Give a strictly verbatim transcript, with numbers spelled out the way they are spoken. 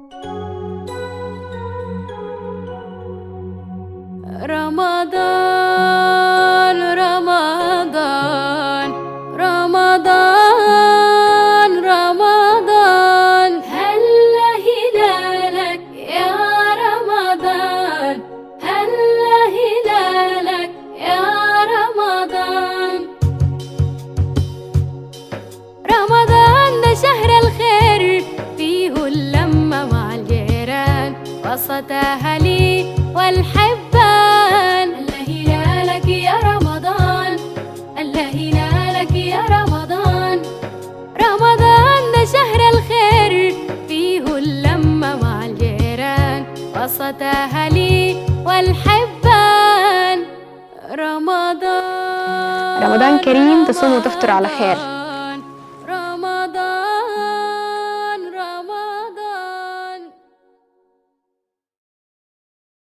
رمضان رمضان رمضان رمضان، هلا هلالك يا رمضان، هلا هلالك يا رمضان. رمضان ده شهر الخير، فيه اللمة مع الجيران وسط أهلي والحبان. الله هلالك يا رمضان، الله هلالك يا رمضان. رمضان ده شهر الخير، فيه اللمة مع الجيران وسط أهلي والحبان. رمضان رمضان كريم، تصوم وتفطر على خير.